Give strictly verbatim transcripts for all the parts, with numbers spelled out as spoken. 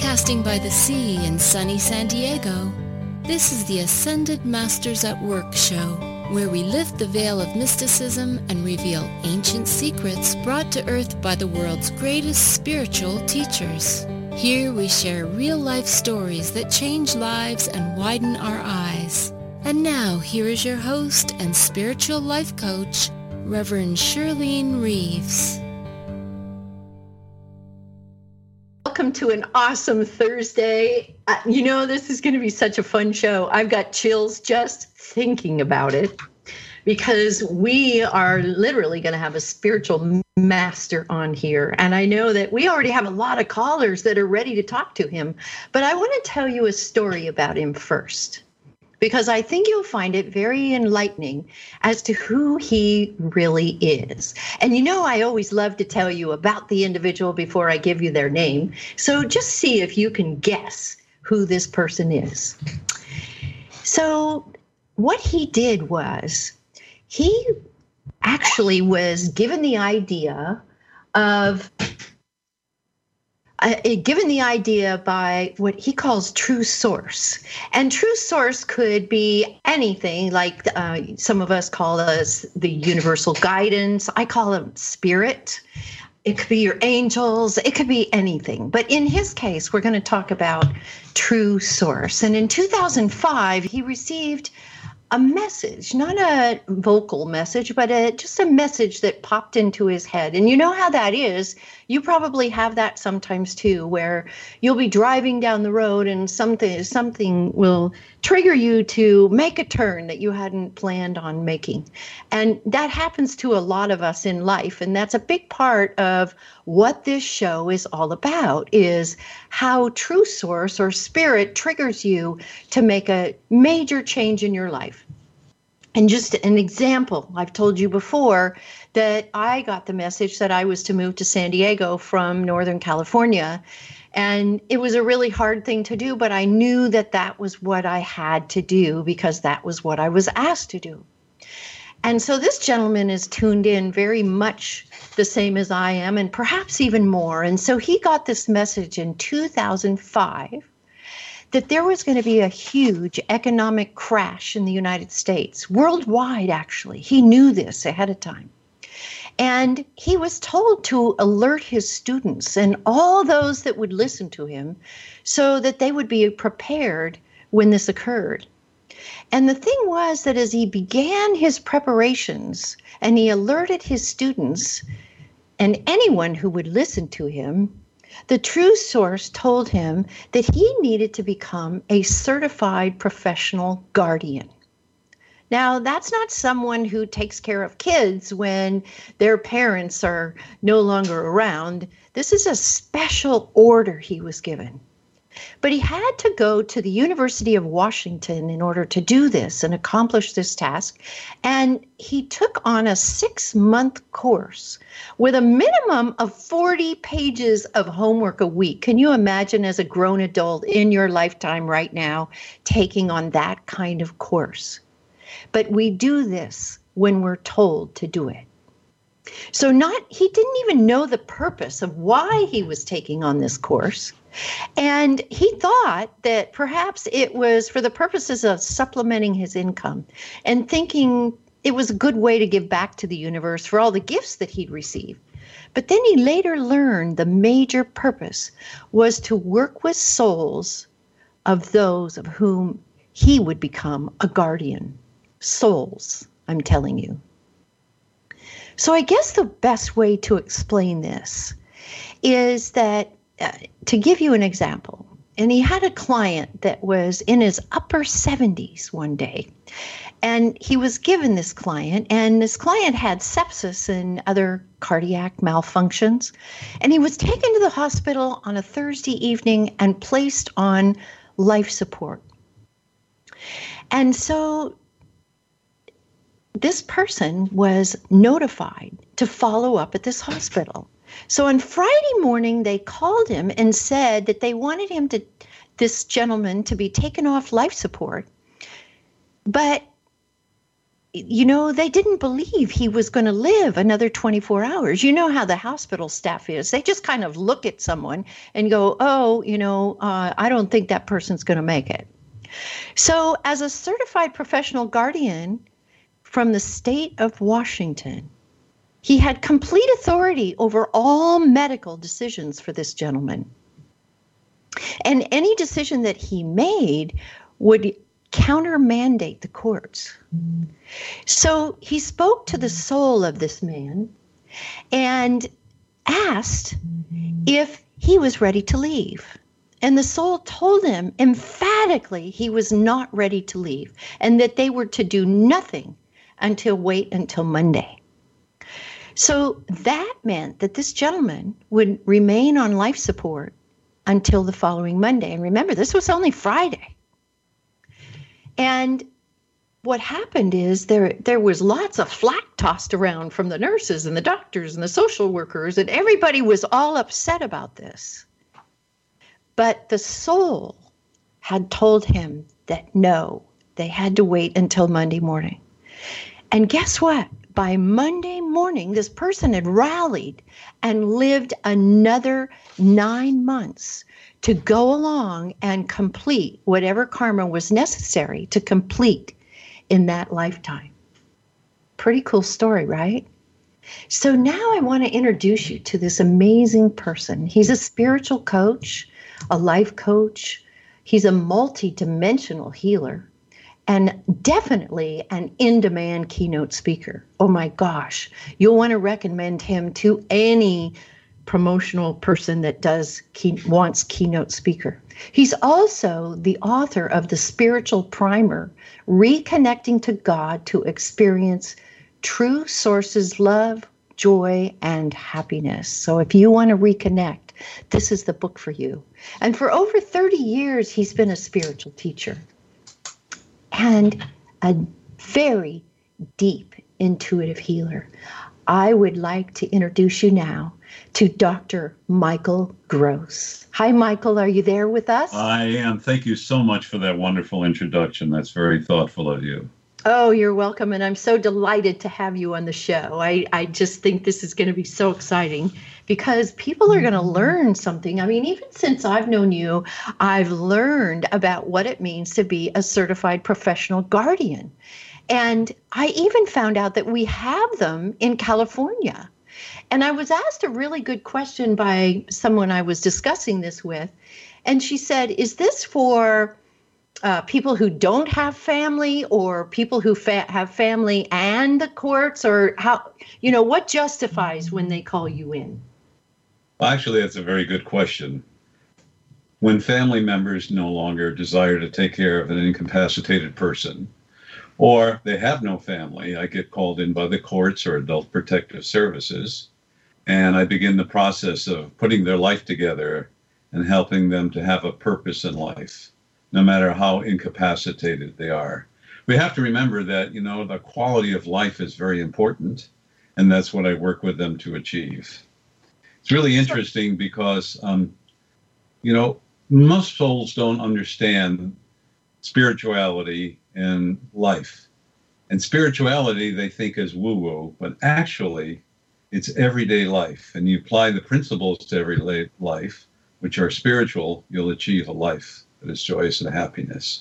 Broadcasting by the sea in sunny San Diego, this is the Ascended Masters at Work show, where we lift the veil of mysticism and reveal ancient secrets brought to earth by the world's greatest spiritual teachers. Here we share real-life stories that change lives and widen our eyes. And now, here is your host and spiritual life coach, Reverend Shirlene Reeves. Welcome to an awesome Thursday. Uh, you know, this is going to be such a fun show. I've got chills just thinking about it because we are literally going to have a spiritual master on here. And I know that we already have a lot of callers that are ready to talk to him. But I want to tell you a story about him first, because I think you'll find it very enlightening as to who he really is. And you know, I always love to tell you about the individual before I give you their name. So just see if you can guess who this person is. So what he did was he actually was given the idea of Uh, given the idea by what he calls true source. And true source could be anything, like uh, some of us call us the universal guidance. I call them spirit. It could be your angels. It could be anything. But in his case, we're going to talk about true source. And in two thousand five, he received a message, not a vocal message, but a, just a message that popped into his head. And you know how that is. You probably have that sometimes too, where you'll be driving down the road and something something will trigger you to make a turn that you hadn't planned on making. And that happens to a lot of us in life. And that's a big part of what this show is all about, is how true source or spirit triggers you to make a major change in your life. And just an example, I've told you before that I got the message that I was to move to San Diego from Northern California. And it was a really hard thing to do, but I knew that that was what I had to do because that was what I was asked to do. And so this gentleman is tuned in very much the same as I am, and perhaps even more. And so he got this message in two thousand five that there was going to be a huge economic crash in the United States, worldwide, actually. He knew this ahead of time. And he was told to alert his students and all those that would listen to him so that they would be prepared when this occurred. And the thing was that as he began his preparations and he alerted his students and anyone who would listen to him, the true source told him that he needed to become a certified professional guardian. Now, that's not someone who takes care of kids when their parents are no longer around. This is a special order he was given. But he had to go to the University of Washington in order to do this and accomplish this task. And he took on a six-month course with a minimum of forty pages of homework a week. Can you imagine, as a grown adult in your lifetime right now, taking on that kind of course? But we do this when we're told to do it. So not he didn't even know the purpose of why he was taking on this course. And he thought that perhaps it was for the purposes of supplementing his income and thinking it was a good way to give back to the universe for all the gifts that he'd received. But then he later learned the major purpose was to work with souls of those of whom he would become a guardian. Souls, I'm telling you. So I guess the best way to explain this is that, uh, to give you an example, and he had a client that was in his upper seventies one day, and he was given this client, and this client had sepsis and other cardiac malfunctions, and he was taken to the hospital on a Thursday evening and placed on life support. And so this person was notified to follow up at this hospital. So on Friday morning, they called him and said that they wanted him to, this gentleman, to be taken off life support. But you know, they didn't believe he was going to live another twenty-four hours. You know how the hospital staff is. They just kind of look at someone and go, oh, you know, uh, I don't think that person's going to make it. So as a certified professional guardian from the state of Washington, he had complete authority over all medical decisions for this gentleman. And any decision that he made would counter-mandate the courts. So he spoke to the soul of this man and asked if he was ready to leave. And the soul told him emphatically he was not ready to leave and that they were to do nothing until wait until Monday. So that meant that this gentleman would remain on life support until the following Monday. And remember, this was only Friday. And what happened is there there was lots of flack tossed around from the nurses and the doctors and the social workers, and everybody was all upset about this. But the soul had told him that no, they had to wait until Monday morning. And guess what? By Monday morning, this person had rallied and lived another nine months to go along and complete whatever karma was necessary to complete in that lifetime. Pretty cool story, right? So now I want to introduce you to this amazing person. He's a spiritual coach, a life coach. He's a multi-dimensional healer, and definitely an in-demand keynote speaker. Oh my gosh, you'll want to recommend him to any promotional person that does key, wants keynote speaker. He's also the author of the Spiritual Primer, Reconnecting to God to Experience True Sources, Love, Joy, and Happiness. So if you want to reconnect, this is the book for you. And for over thirty years, he's been a spiritual teacher and a very deep intuitive healer. I would like to introduce you now to Doctor Michael Gross. Hi, Michael. Are you there with us? I am. Thank you so much for that wonderful introduction. That's very thoughtful of you. Oh, you're welcome. And I'm so delighted to have you on the show. I, I just think this is going to be so exciting because people are going to learn something. I mean, even since I've known you, I've learned about what it means to be a certified professional guardian. And I even found out that we have them in California. And I was asked a really good question by someone I was discussing this with. And she said, is this for uh, people who don't have family or people who fa- have family and the courts? Or how, you know, what justifies when they call you in? Well, actually, that's a very good question. When family members no longer desire to take care of an incapacitated person, or they have no family, I get called in by the courts or Adult Protective Services, and I begin the process of putting their life together and helping them to have a purpose in life, no matter how incapacitated they are. We have to remember that, you know, the quality of life is very important, and that's what I work with them to achieve. It's really interesting because, um, you know, most souls don't understand spirituality and life. And spirituality they think is woo-woo, but actually it's everyday life. And you apply the principles to everyday life, which are spiritual, you'll achieve a life that is joyous and happiness.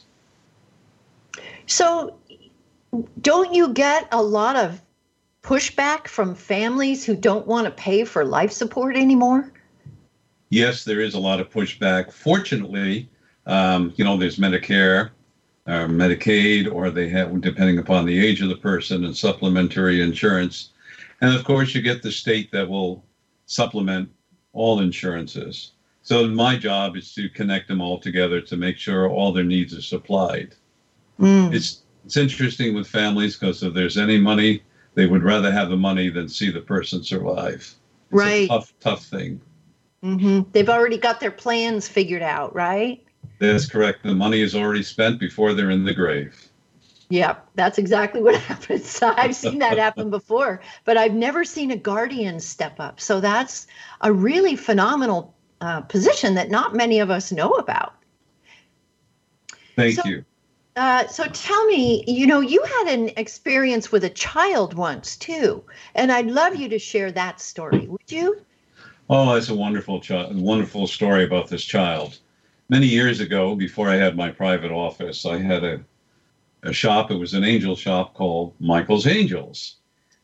So don't you get a lot of pushback from families who don't want to pay for life support anymore? Yes, there is a lot of pushback. Fortunately, um, you know, there's Medicare, or Medicaid, or they have, depending upon the age of the person, and supplementary insurance. And of course, you get the state that will supplement all insurances. So my job is to connect them all together to make sure all their needs are supplied. Mm. It's it's interesting with families because if there's any money, they would rather have the money than see the person survive. It's right. a tough, tough thing. Mm-hmm. They've already got their plans figured out, right? That's correct. The money is already spent before they're in the grave. Yeah, that's exactly what happens. I've seen that happen before, but I've never seen a guardian step up. So that's a really phenomenal uh, position that not many of us know about. Thank so, you. uh, so tell me, you know, you had an experience with a child once too, and I'd love you to share that story. Would you? Oh, that's a wonderful, chi- wonderful story about this child. Many years ago, before I had my private office, I had a, a shop. It was an angel shop called Michael's Angels.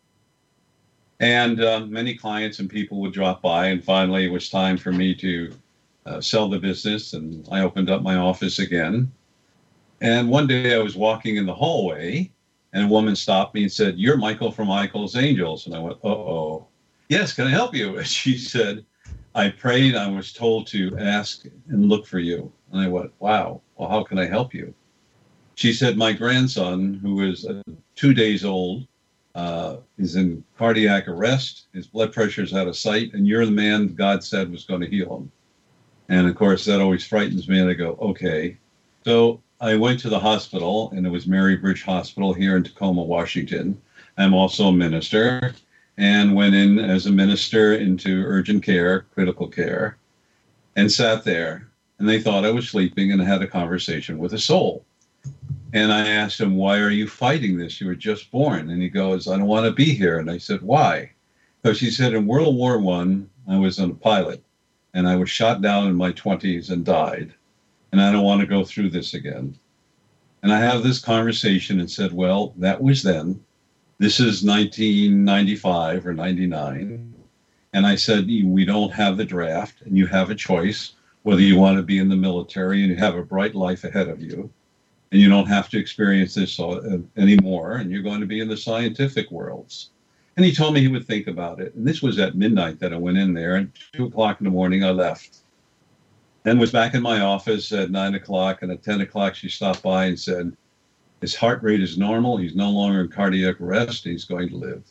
And uh, many clients and people would drop by, and finally it was time for me to uh, sell the business, and I opened up my office again. And one day I was walking in the hallway, and a woman stopped me and said, "You're Michael from Michael's Angels." And I went, "Uh-oh. Yes, can I help you?" And she said, "I prayed, I was told to ask and look for you." And I went, "Wow, well, how can I help you?" She said, "My grandson, who is uh, two days old, uh, is in cardiac arrest. His blood pressure is out of sight, and you're the man God said was going to heal him." And of course, that always frightens me. And I go, "Okay." So I went to the hospital, and it was Mary Bridge Hospital here in Tacoma, Washington. I'm also a minister, and went in as a minister into urgent care, critical care, and sat there. And they thought I was sleeping, and I had a conversation with a soul. And I asked him, "Why are you fighting this? You were just born." And he goes, "I don't want to be here." And I said, "Why?" Because he said, "In World War One, I was a pilot, and I was shot down in my twenties and died. And I don't want to go through this again." And I have this conversation and said, "Well, that was then. This is nineteen ninety-five or ninety-nine. And I said, we don't have the draft, and you have a choice whether you want to be in the military and you have a bright life ahead of you, and you don't have to experience this anymore, and you're going to be in the scientific worlds." And he told me he would think about it. And this was at midnight that I went in there, and two o'clock in the morning I left. Then was back in my office at nine o'clock, and at ten o'clock she stopped by and said, "His heart rate is normal. He's no longer in cardiac arrest. He's going to live."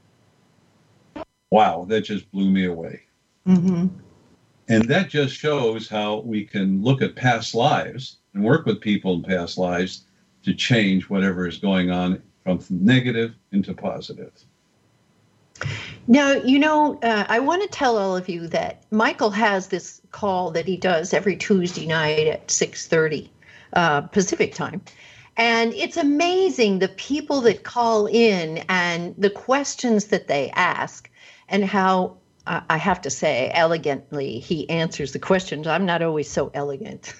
Wow, that just blew me away. Mm-hmm. And that just shows how we can look at past lives and work with people in past lives to change whatever is going on from negative into positive. Now, you know, uh, I want to tell all of you that Michael has this call that he does every Tuesday night at six thirty uh, Pacific time. And it's amazing the people that call in and the questions that they ask, and how, uh, I have to say, elegantly he answers the questions. I'm not always so elegant.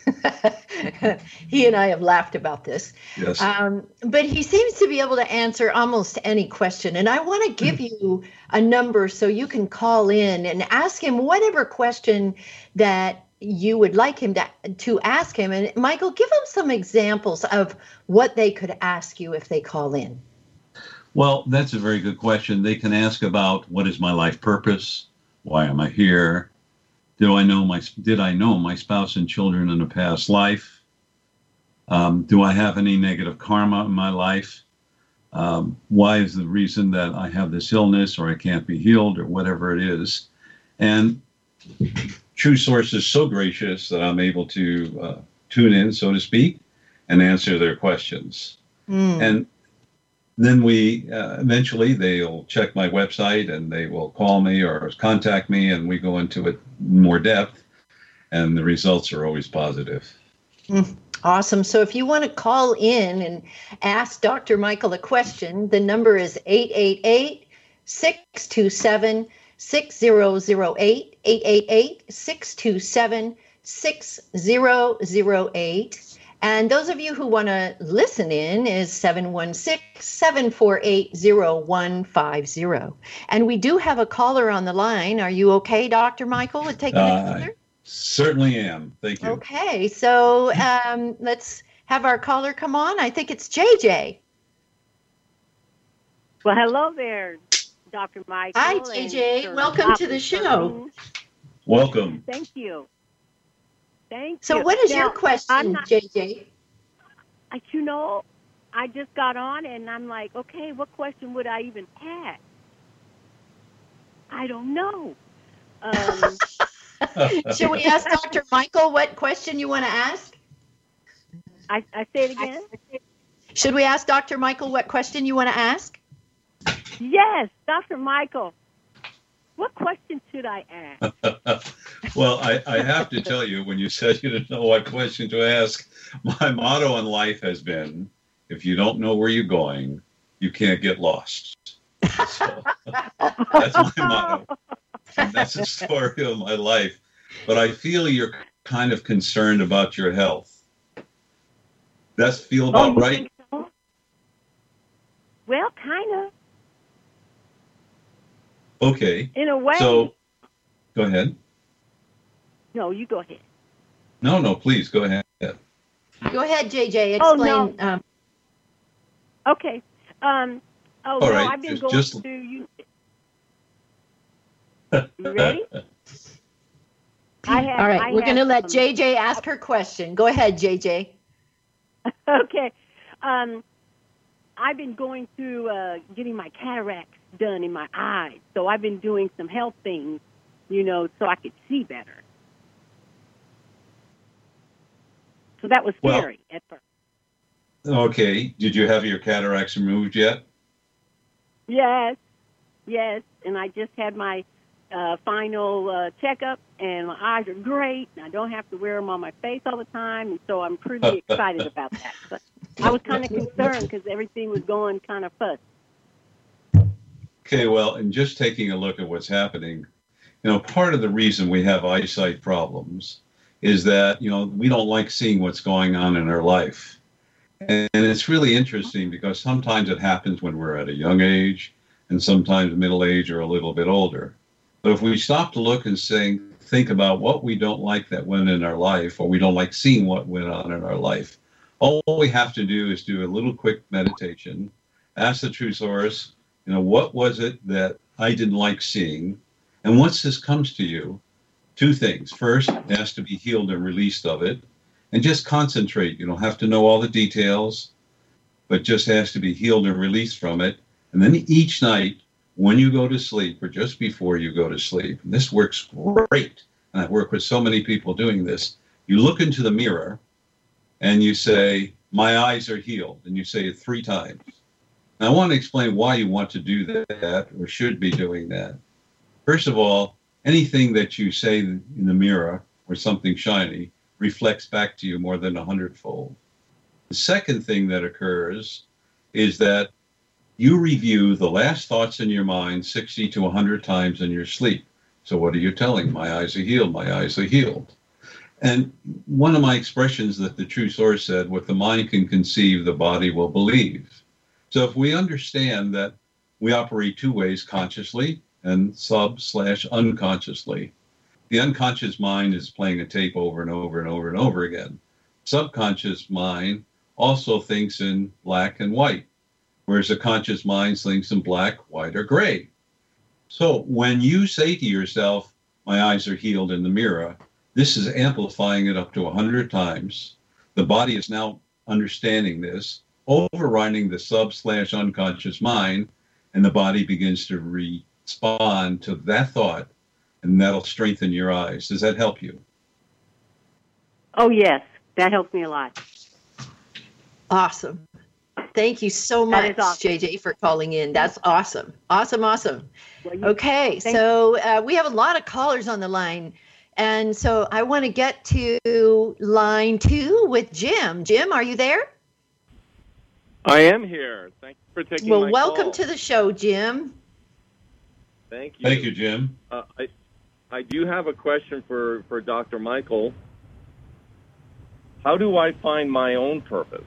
He and I have laughed about this. Yes. Um, but he seems to be able to answer almost any question. And I want to give you a number so you can call in and ask him whatever question that you would like him to, to ask him. And Michael, give them some examples of what they could ask you if they call in. Well, that's a very good question. They can ask about, what is my life purpose? Why am I here? Do I know my, did I know my spouse and children in a past life? Um, do I have any negative karma in my life? Um, why is the reason that I have this illness, or I can't be healed, or whatever it is? And True Source is so gracious that I'm able to uh, tune in, so to speak, and answer their questions. Mm. And then we uh, eventually they'll check my website, and they will call me or contact me, and we go into it in more depth, and the results are always positive. Mm. Awesome. So if you want to call in and ask Doctor Michael a question, the number is eight eight eight, six two seven, six zero zero eight, eight eight eight, six two seven, six zero zero eight. And those of you who want to listen in is seven one six, seven four eight, zero one five zero. And we do have a caller on the line. Are you okay, Doctor Michael, with taking uh, a caller? Certainly am. Thank you. Okay, so um, let's have our caller come on. I think it's J J. Well, hello there, Doctor Michael. Hi, J J. Welcome to the show. Welcome. Thank you. Thank so you. So what is now, your question, not, J J? I, you know, I just got on and I'm like, okay, what question would I even ask? I don't know. Um Should we ask Doctor Michael what question you want to ask? I, I say it again. Should we ask Doctor Michael what question you want to ask? Yes, Doctor Michael. what question should I ask? Well, I, I have to tell you, when you said you didn't know what question to ask, my motto in life has been, if you don't know where you're going, you can't get lost. So, that's my motto. And that's the story of my life. But I feel you're kind of concerned about your health. That's feel about oh, right? Think so? Well, kind of. Okay. In a way. So, go ahead. No, you go ahead. No, no, please, go ahead. Go ahead, J J. Oh, Explain. no. um, Okay. Um, oh, All no, right, I've been just- going just- to you. You ready? I have, all right, I we're have going to let some- J J ask her question. Go ahead, J J. Okay. Um, I've been going through uh, getting my cataracts done in my eyes. So I've been doing some health things, you know, so I could see better. So that was Well- scary at first. Okay. Did you have your cataracts removed yet? Yes, yes. And I just had my uh, final uh, checkup, and my eyes are great. And I don't have to wear them on my face all the time, and so I'm pretty excited about that. But I was kind of concerned because everything was going kind of fuzzy. Okay, well, and just taking a look at what's happening, you know, part of the reason we have eyesight problems is that, you know, we don't like seeing what's going on in our life. And it's really interesting because sometimes it happens when we're at a young age and sometimes middle age or a little bit older. But if we stop to look and say, think about what we don't like that went in our life, or we don't like seeing what went on in our life, all we have to do is do a little quick meditation, ask the true source, you know, what was it that I didn't like seeing? And once this comes to you, two things. First, it has to be healed and released of it. And just concentrate. You don't have to know all the details, but just has to be healed and released from it. And then each night, when you go to sleep or just before you go to sleep, and this works great, and I work with so many people doing this, you look into the mirror and you say, my eyes are healed. And you say it three times. And I want to explain why you want to do that or should be doing that. First of all, anything that you say in the mirror or something shiny reflects back to you more than a hundredfold. The second thing that occurs is that you review the last thoughts in your mind sixty to one hundred times in your sleep. So what are you telling? My eyes are healed. My eyes are healed. And one of my expressions that the true source said, what the mind can conceive, the body will believe. So if we understand that we operate two ways, consciously and sub slash unconsciously. The unconscious mind is playing a tape over and over and over and over again. Subconscious mind also thinks in black and white, whereas the conscious mind thinks in black, white, or gray. So when you say to yourself, my eyes are healed in the mirror, this is amplifying it up to one hundred times. The body is now understanding this, overriding the sub slash unconscious mind, and the body begins to respond to that thought. And that'll strengthen your eyes. Does that help you? Oh, yes. That helps me a lot. Awesome. Thank you so That much, is awesome. J J, for calling in. That's awesome. Awesome, awesome. Well, you- Okay, Thank- so uh, we have a lot of callers on the line. And so I want to get to line two with Jim. Jim, are you there? I am here. Thank you for taking Well, my welcome call. to the show, Jim. Thank you. Thank you, Jim. Uh, I, I do have a question for, for Doctor Michael. How do I find my own purpose?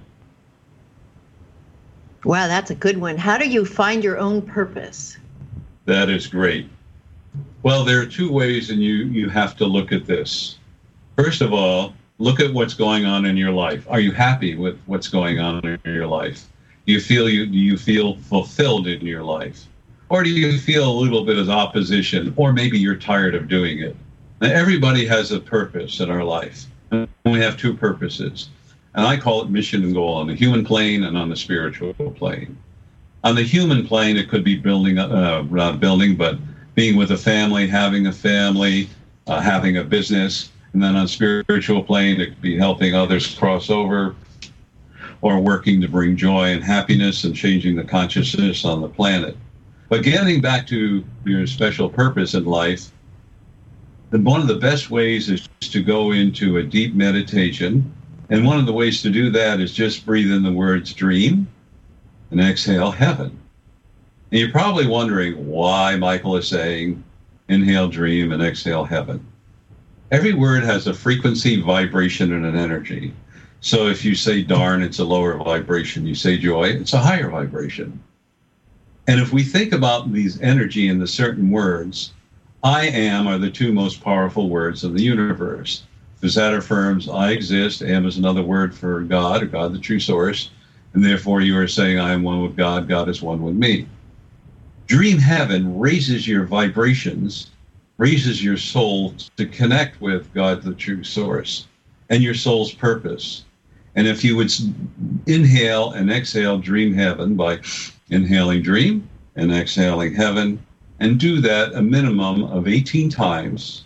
Wow, that's a good one. How do you find your own purpose? That is great. Well, there are two ways, and you, you have to look at this. First of all, look at what's going on in your life. Are you happy with what's going on in your life? Do you feel you do you feel fulfilled in your life? Or do you feel a little bit of opposition, or maybe you're tired of doing it? Now, everybody has a purpose in our life. And we have two purposes. And I call it mission and goal on the human plane and on the spiritual plane. On the human plane, it could be building, uh, not building, but being with a family, having a family, uh, having a business. And then on spiritual plane, it could be helping others cross over or working to bring joy and happiness and changing the consciousness on the planet. But getting back to your special purpose in life, then one of the best ways is to go into a deep meditation. And one of the ways to do that is just breathe in the words dream and exhale heaven. And you're probably wondering why Michael is saying inhale dream and exhale heaven. Every word has a frequency, vibration, and an energy. So if you say darn, it's a lower vibration. You say joy, it's a higher vibration. And if we think about these energy in the certain words, I am are the two most powerful words of the universe. Because that affirms I exist, am is another word for God, or God the true source, and therefore you are saying I am one with God, God is one with me. Dream heaven raises your vibrations, raises your soul to connect with God the true source and your soul's purpose. And if you would inhale and exhale dream heaven by inhaling dream and exhaling heaven, and do that a minimum of eighteen times,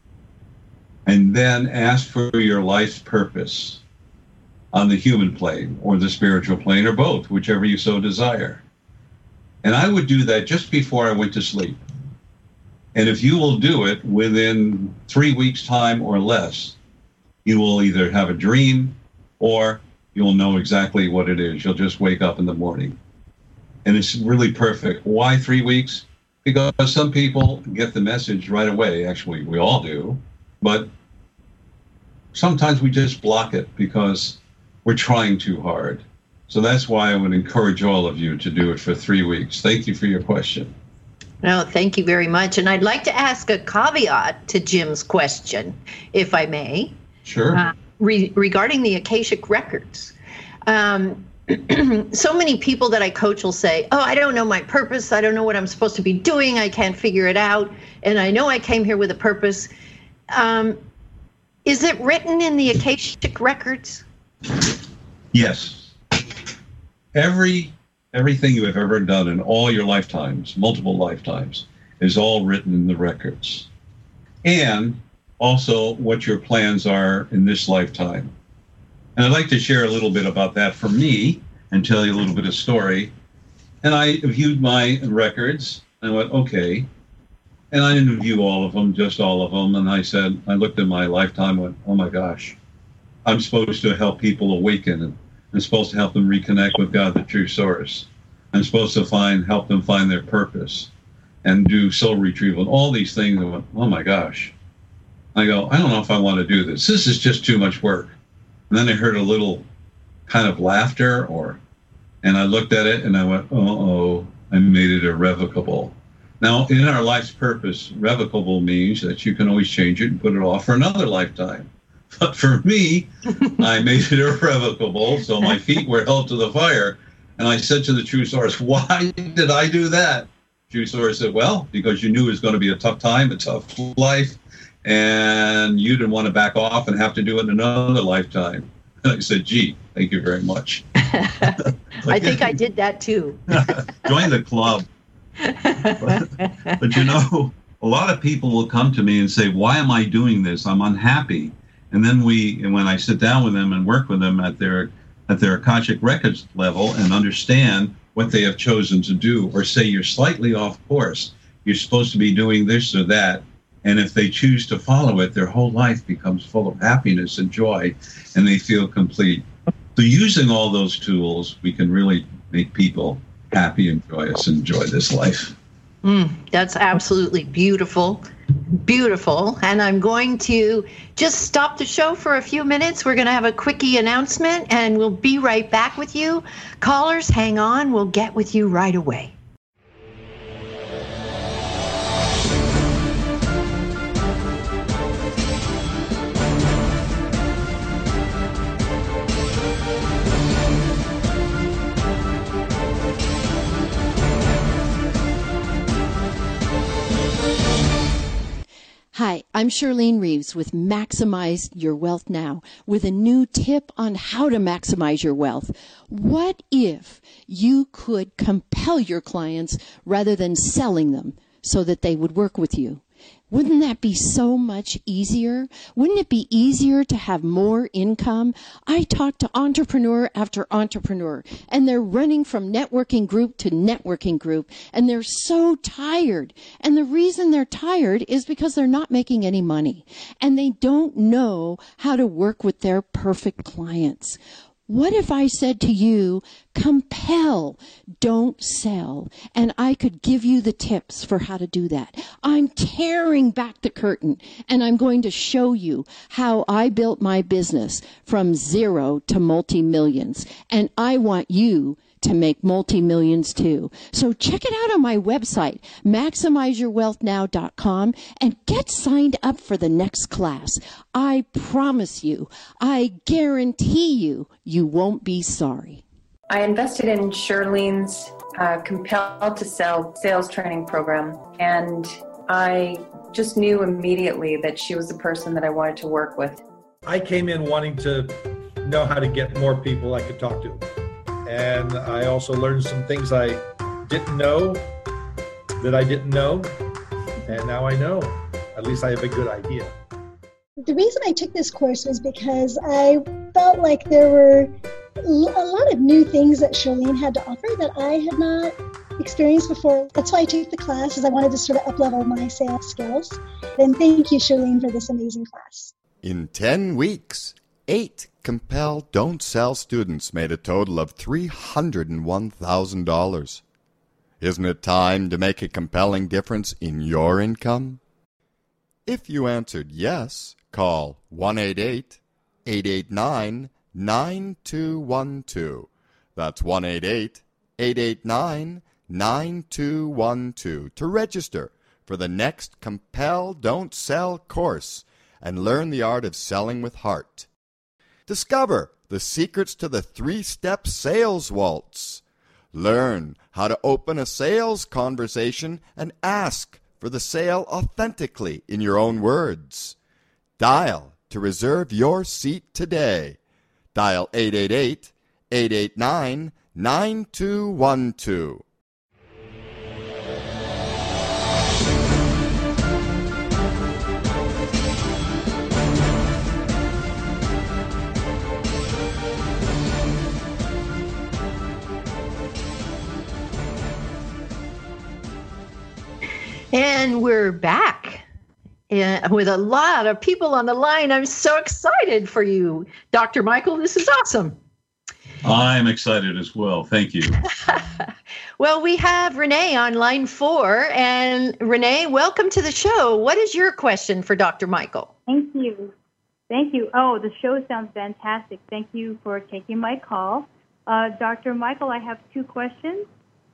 and then ask for your life's purpose on the human plane or the spiritual plane or both, whichever you so desire. And I would do that just before I went to sleep. And if you will do it within three weeks' time or less, you will either have a dream or you'll know exactly what it is. You'll just wake up in the morning. And it's really perfect. Why three weeks? Because some people get the message right away. Actually, we all do. But sometimes we just block it because we're trying too hard. So that's why I would encourage all of you to do it for three weeks. Thank you for your question. No, thank you very much. And I'd like to ask a caveat to Jim's question, if I may. Sure. Uh, re- regarding the Akashic Records. Um, so many people that I coach will say, oh, I don't know my purpose. I don't know what I'm supposed to be doing. I can't figure it out. And I know I came here with a purpose. Um, is it written in the Akashic Records? Yes. Every everything you have ever done in all your lifetimes, multiple lifetimes, is all written in the records. And also what your plans are in this lifetime. And I'd like to share a little bit about that for me and tell you a little bit of story. And I viewed my records and I went, okay. And I didn't view all of them, just all of them. And I said, I looked at my lifetime and went, oh my gosh, I'm supposed to help people awaken. And I'm supposed to help them reconnect with God, the true source. I'm supposed to find, help them find their purpose and do soul retrieval and all these things. I went, oh my gosh. I go, I don't know if I want to do this. This is just too much work. And then I heard a little kind of laughter, or, and I looked at it and I went, uh-oh, I made it irrevocable. Now, in our life's purpose, revocable means that you can always change it and put it off for another lifetime. But for me, I made it irrevocable, so my feet were held to the fire. And I said to the true source, why did I do that? True source said, well, because you knew it was going to be a tough time, a tough life, and you didn't want to back off and have to do it in another lifetime. And I said, gee, thank you very much. I think I did that too. Join the club. But, but you know, a lot of people will come to me and say, why am I doing this? I'm unhappy. And then we, and when I sit down with them and work with them at their at their Akashic Records level and understand what they have chosen to do, or say you're slightly off course, you're supposed to be doing this or that, and if they choose to follow it, their whole life becomes full of happiness and joy, and they feel complete. So using all those tools, we can really make people happy and joyous and enjoy this life. Mm, that's absolutely beautiful. Beautiful. And I'm going to just stop the show for a few minutes. We're going to have a quickie announcement and we'll be right back with you. Callers, hang on. We'll get with you right away. Hi, I'm Charlene Reeves with Maximize Your Wealth Now with a new tip on how to maximize your wealth. What if you could compel your clients rather than selling them so that they would work with you? Wouldn't that be so much easier? Wouldn't it be easier to have more income? I talk to entrepreneur after entrepreneur, and they're running from networking group to networking group, and they're so tired. And the reason they're tired is because they're not making any money, and they don't know how to work with their perfect clients. What if I said to you, compel, don't sell, and I could give you the tips for how to do that? I'm tearing back the curtain, and I'm going to show you how I built my business from zero to multi-millions, and I want you to make multi-millions too. So check it out on my website, maximize your wealth now dot com, and get signed up for the next class. I promise you, I guarantee you, you won't be sorry. I invested in Shirlene's uh, Compelled to Sell sales training program, and I just knew immediately that she was the person that I wanted to work with. I came in wanting to know how to get more people I could talk to. And I also learned some things I didn't know that I didn't know, and now I know. At least I have a good idea. The reason I took this course was because I felt like there were a lot of new things that Shirlene had to offer that I had not experienced before. That's why I took the class, is I wanted to sort of up-level my sales skills. And thank you, Shirlene, for this amazing class. In ten weeks, eight Compel Don't Sell students made a total of three hundred one thousand dollars. Isn't it time to make a compelling difference in your income? If you answered yes, call one eight eight, eight eight nine, nine two one two. That's one eight eight, eight eight nine, nine two one two to register for the next Compel Don't Sell course and learn the art of selling with heart. Discover the secrets to the three-step sales waltz. Learn how to open a sales conversation and ask for the sale authentically in your own words. Dial to reserve your seat today. Dial eight eight eight, eight eight nine, nine two one two. And we're back uh, with a lot of people on the line. I'm so excited for you, Doctor Michael. This is awesome. I'm excited as well. Thank you. Well, we have Renee on line four. And Renee, welcome to the show. What is your question for Doctor Michael? Thank you. Thank you. Oh, the show sounds fantastic. Thank you for taking my call. Uh, Doctor Michael, I have two questions.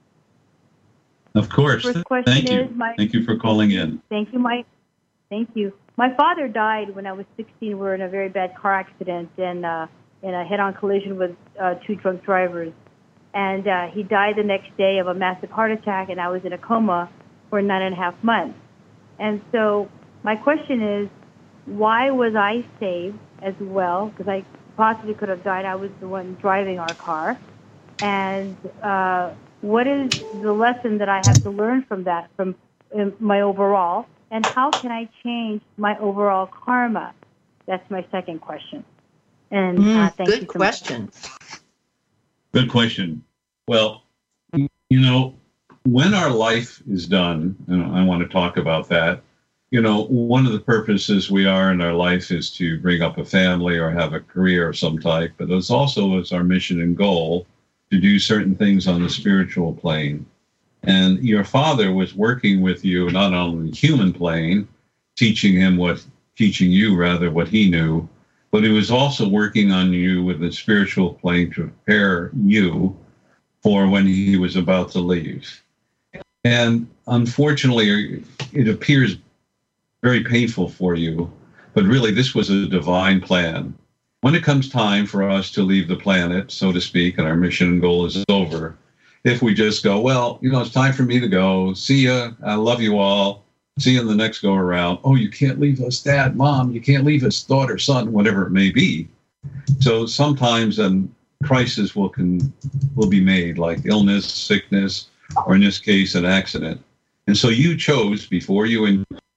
Of course. Thank you. My, thank you for calling in. Thank you, Mike. Thank you. My father died when I was sixteen. We were in a very bad car accident and uh, in a head-on collision with uh, two drunk drivers. And uh, he died the next day of a massive heart attack, and I was in a coma for nine and a half months. And so my question is, why was I saved as well? Because I possibly could have died. I was the one driving our car. And uh, what is the lesson that I have to learn from that, from uh, my overall? And how can I change my overall karma? That's my second question. And uh, mm, thank good you so question. much. Good question. Well, you know, when our life is done, and I want to talk about that, you know, one of the purposes we are in our life is to bring up a family or have a career of some type, but it's also is our mission and goal to do certain things on the spiritual plane. And your father was working with you not on the human plane, teaching him what, teaching you rather what he knew, but he was also working on you with the spiritual plane to prepare you for when he was about to leave. And unfortunately, it appears very painful for you, but really this was a divine plan. When it comes time for us to leave the planet, so to speak, and our mission and goal is over, if we just go, well, you know, it's time for me to go. See ya. I love you all. See you in the next go around. Oh, you can't leave us, Dad, Mom. You can't leave us, daughter, son, whatever it may be. So sometimes a crisis will can will be made, like illness, sickness, or in this case, an accident. And so you chose before you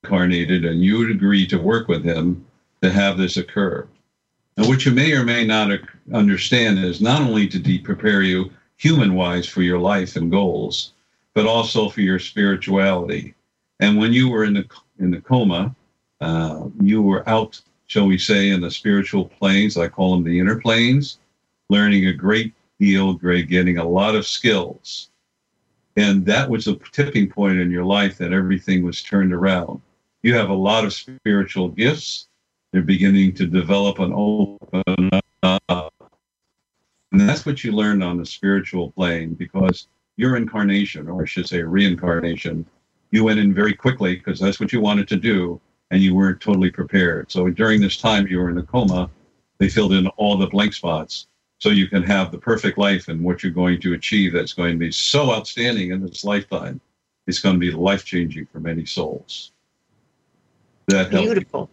reincarnated and you would agree to work with him to have this occur. Now, what you may or may not understand is not only to de- prepare you human-wise for your life and goals, but also for your spirituality. And when you were in the in the coma, uh, you were out, shall we say, in the spiritual planes. I call them the inner planes, learning a great deal, great, getting a lot of skills. And that was a tipping point in your life that everything was turned around. You have a lot of spiritual gifts. They're beginning to develop and open up. And that's what you learned on the spiritual plane, because your incarnation, or I should say reincarnation, you went in very quickly because that's what you wanted to do, and you weren't totally prepared. So during this time you were in a coma, they filled in all the blank spots so you can have the perfect life and what you're going to achieve that's going to be so outstanding in this lifetime. It's going to be life-changing for many souls. That helped. Beautiful.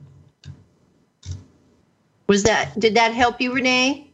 Was that, did that help you, Renee?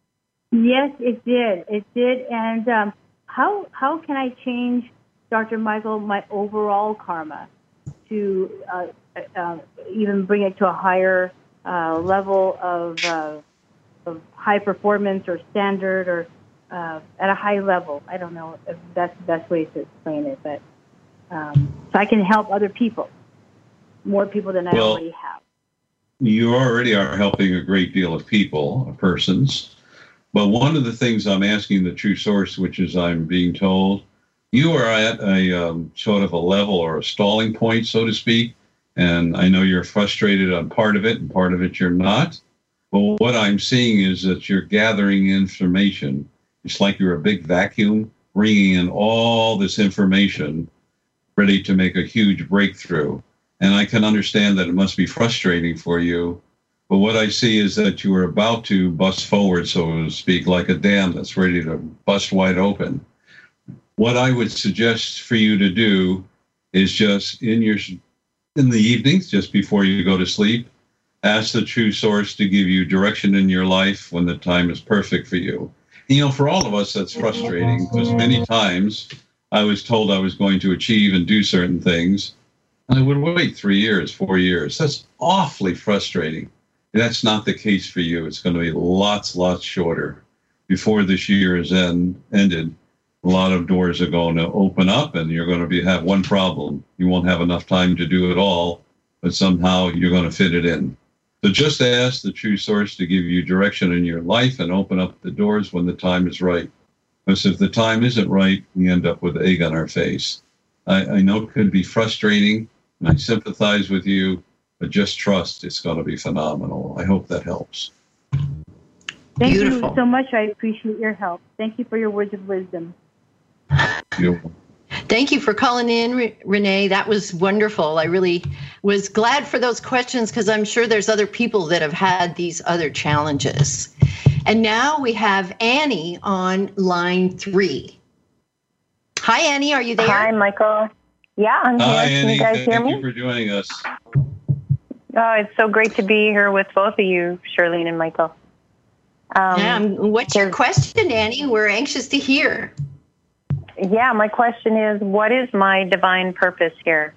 Yes, it did. It did. And um, how how can I change, Doctor Michael, my overall karma to uh, uh, even bring it to a higher uh, level of, uh, of high performance or standard, or uh, at a high level? I don't know if that's the best way to explain it, but um, so I can help other people, more people than I well, already have. You already are helping a great deal of people, persons. But one of the things I'm asking the true source, which is I'm being told, you are at a um, sort of a level or a stalling point, so to speak. And I know you're frustrated on part of it and part of it you're not. But what I'm seeing is that you're gathering information. It's like you're a big vacuum bringing in all this information, ready to make a huge breakthrough. And I can understand that it must be frustrating for you. But what I see is that you are about to bust forward, so to speak, like a dam that's ready to bust wide open. What I would suggest for you to do is just in your in the evenings, just before you go to sleep, ask the true source to give you direction in your life when the time is perfect for you. You know, for all of us, that's frustrating, because many times I was told I was going to achieve and do certain things, and I would wait three years, four years. That's awfully frustrating. That's not the case for you. It's going to be lots, lots shorter. Before this year is end, ended, a lot of doors are going to open up, and you're going to be have one problem. You won't have enough time to do it all, but somehow you're going to fit it in. So just ask the true source to give you direction in your life and open up the doors when the time is right. Because if the time isn't right, we end up with egg on our face. I, I know it could be frustrating, and I sympathize with you, but just trust it's going to be phenomenal. I hope that helps. Thank Beautiful. you so much. I appreciate your help. Thank you for your words of wisdom. Beautiful. Thank you for calling in, Re- Renee. That was wonderful. I really was glad for those questions, because I'm sure there's other people that have had these other challenges. And now we have Annie on line three. Hi, Annie. Are you there? Hi, Michael. Yeah, I'm here. Hi, Can Annie. you guys hear Thank me? you for joining us. Oh, it's so great to be here with both of you, Charlene and Michael. Um, yeah, what's your question, Annie? We're anxious to hear. Yeah, my question is, what is my divine purpose here?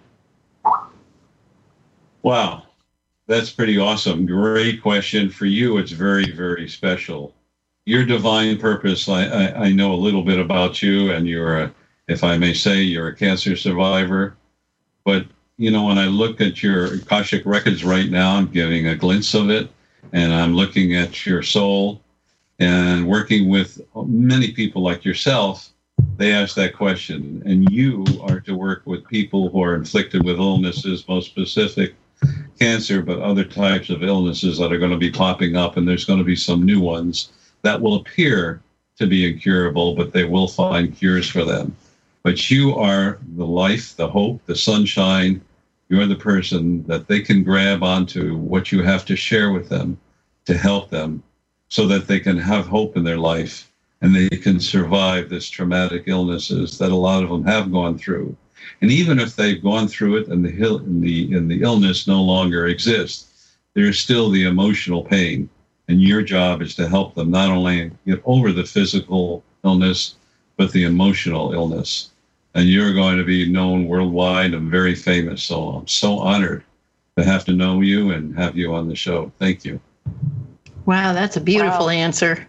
Wow, that's pretty awesome. Great question. For you, it's very, very special. Your divine purpose, I, I, I know a little bit about you, and you're, a, if I may say, you're a cancer survivor. But, you know, when I look at your Akashic records right now, I'm getting a glimpse of it, and I'm looking at your soul and working with many people like yourself. They ask that question, and you are to work with people who are inflicted with illnesses, most specific cancer, but other types of illnesses that are going to be popping up, and there's going to be some new ones that will appear to be incurable, but they will find cures for them. But you are the life, the hope, the sunshine. You're the person that they can grab onto what you have to share with them to help them so that they can have hope in their life and they can survive this traumatic illnesses that a lot of them have gone through. And even if they've gone through it and the, and the, and the illness no longer exists, there's still the emotional pain. And your job is to help them not only get over the physical illness, but the emotional illness. and you're going to be known worldwide and very famous. So I'm so honored to have to know you and have you on the show. Thank you. Wow, that's a beautiful Wow. answer.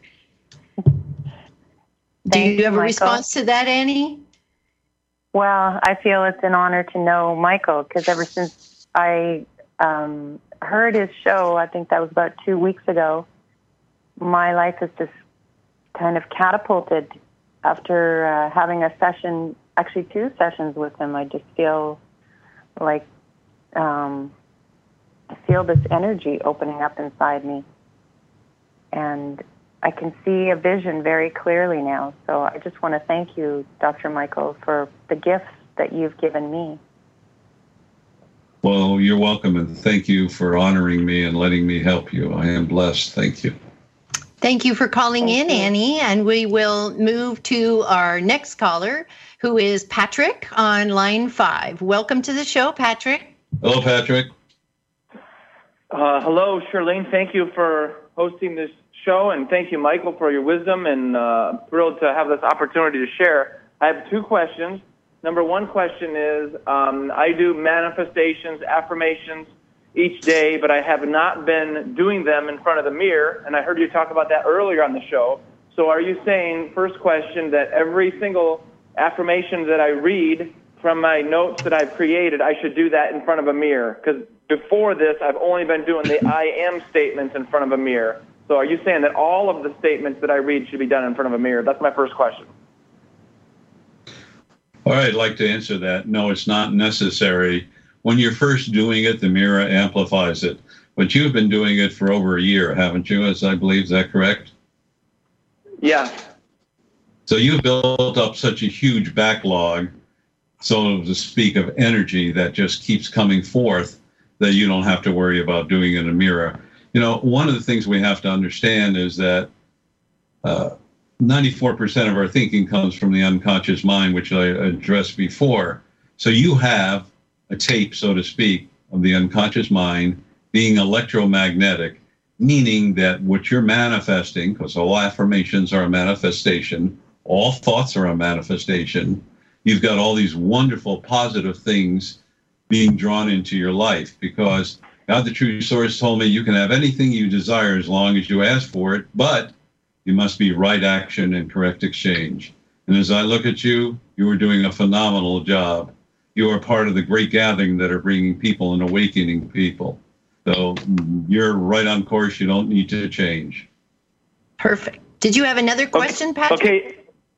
Do Thank you have a Michael. response to that, Annie? Well, I feel it's an honor to know Michael because ever since I um, heard his show, I think that was about two weeks ago, my life has just kind of catapulted after uh, having a session, actually two sessions with him. I just feel like um, I feel this energy opening up inside me. And I can see a vision very clearly now. So I just want to thank you, Doctor Michael, for the gifts that you've given me. Well, you're welcome, and thank you for honoring me and letting me help you. I am blessed. Thank you. Thank you for calling Thank in, you. Annie. And we will move to our next caller, who is Patrick on line five. Welcome to the show, Patrick. Hello, Patrick. Uh, hello, Charlene. Thank you for hosting this show, and thank you, Michael, for your wisdom, and uh, thrilled to have this opportunity to share. I have two questions. Number one question is, um, I do manifestations, affirmations each day, but I have not been doing them in front of the mirror, and I heard you talk about that earlier on the show. So are you saying, first question, that every single affirmation that I read from my notes that I've created, I should do that in front of a mirror? Because before this, I've only been doing the I am statements in front of a mirror. So are you saying that all of the statements that I read should be done in front of a mirror? That's my first question. All right, I'd like to answer that. No, it's not necessary. When you're first doing it, the mirror amplifies it. But you've been doing it for over a year, haven't you, as I believe? Is that correct? Yeah. So you've built up such a huge backlog, so to speak, of energy that just keeps coming forth that you don't have to worry about doing it in a mirror. You know, one of the things we have to understand is that uh, ninety-four percent of our thinking comes from the unconscious mind, which I addressed before. So you have a tape, so to speak, of the unconscious mind being electromagnetic, meaning that what you're manifesting, because all affirmations are a manifestation, all thoughts are a manifestation, you've got all these wonderful positive things being drawn into your life, because God, the true source, told me you can have anything you desire as long as you ask for it, but you must be right action and correct exchange. And as I look at you, you are doing a phenomenal job. You are part of the great gathering that are bringing people and awakening people. So you're right on course. You don't need to change. Perfect. Did you have another question, Patrick? Okay.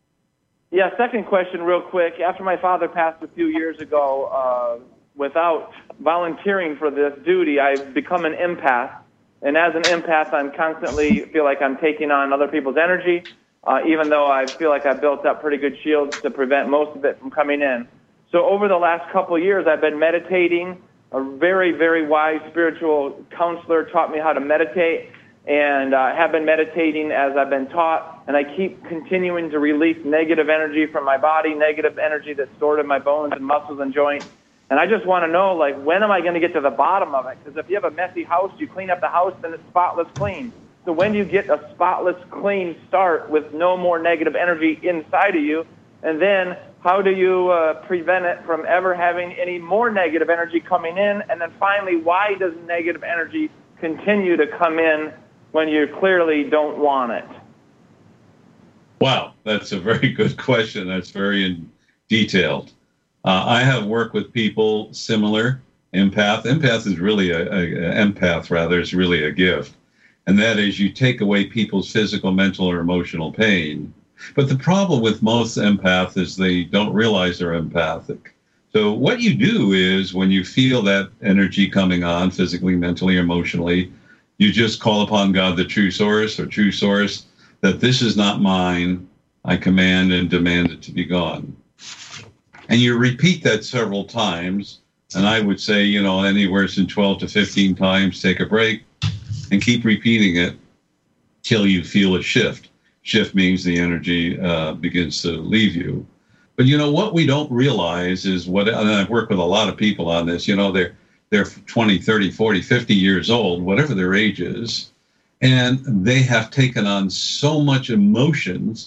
Yeah, second question real quick. After my father passed a few years ago, uh, without volunteering for this duty, I've become an empath. And as an empath, I'm constantly feel like I'm taking on other people's energy, uh, even though I feel like I've built up pretty good shields to prevent most of it from coming in. So over the last couple of years, I've been meditating. A very, very wise spiritual counselor taught me how to meditate, and I uh, have been meditating as I've been taught, and I keep continuing to release negative energy from my body, negative energy that's stored in my bones and muscles and joints. And I just want to know, like, when am I going to get to the bottom of it? Because if you have a messy house, you clean up the house, then it's spotless clean. So when do you get a spotless clean start with no more negative energy inside of you? And then how do you uh, prevent it from ever having any more negative energy coming in? And then finally, why does negative energy continue to come in when you clearly don't want it? Wow, that's a very good question. That's very in- detailed. Uh, I have worked with people similar, empath. Empath is really a, a, a empath rather is really a gift. And that is you take away people's physical, mental, or emotional pain. But the problem with most empaths is they don't realize they're empathic. So what you do is when you feel that energy coming on physically, mentally, emotionally, you just call upon God, the true source or true source, that this is not mine. I command and demand it to be gone. And you repeat that several times. And I would say, you know, anywhere from twelve to fifteen times, take a break and keep repeating it till you feel a shift. Shift means the energy uh, begins to leave you. But, you know, what we don't realize is what, and I've worked with a lot of people on this, you know, they're, they're twenty, thirty, forty, fifty years old, whatever their age is, and they have taken on so much emotions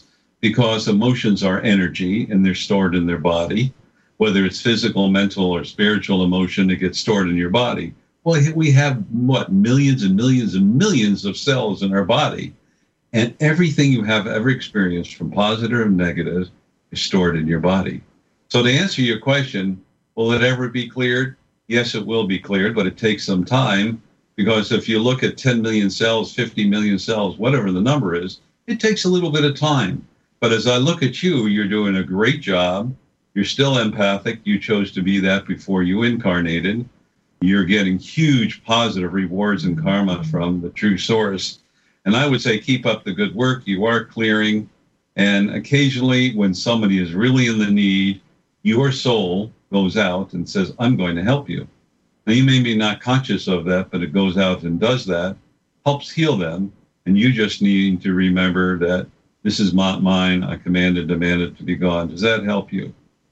because emotions are energy and they're stored in their body. Whether it's physical, mental, or spiritual emotion, it gets stored in your body. Well, we have, what, millions and millions and millions of cells in our body. And everything you have ever experienced, from positive and negative, is stored in your body. So to answer your question, will it ever be cleared? Yes, it will be cleared, but it takes some time, because if you look at ten million cells, fifty million cells, whatever the number is, it takes a little bit of time. But as I look at you, you're doing a great job. You're still empathic. You chose to be that before you incarnated. You're getting huge positive rewards and karma from the true source. And I would say keep up the good work. You are clearing. And occasionally when somebody is really in the need, your soul goes out and says, I'm going to help you. Now, you may be not conscious of that, but it goes out and does that, helps heal them. And you just need to remember that this is not mine. I commanded, demanded to be gone. Does that help you?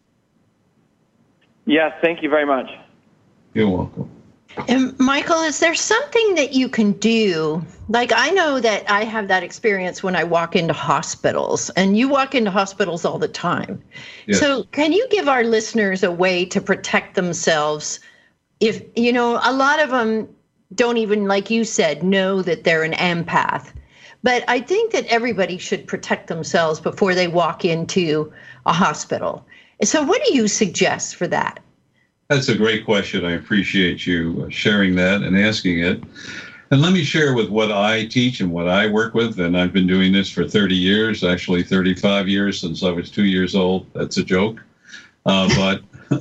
Yes, thank you very much. You're welcome. And Michael, is there something that you can do? Like, I know that I have that experience when I walk into hospitals, and you walk into hospitals all the time. Yes. So can you give our listeners a way to protect themselves? If, you know, a lot of them don't even, like you said, know that they're an empath. But I think that everybody should protect themselves before they walk into a hospital. So what do you suggest for that? That's a great question. I appreciate you sharing that and asking it. And let me share with what I teach and what I work with. And I've been doing this for thirty years, actually thirty-five years, since I was two years old. That's a joke. Uh, but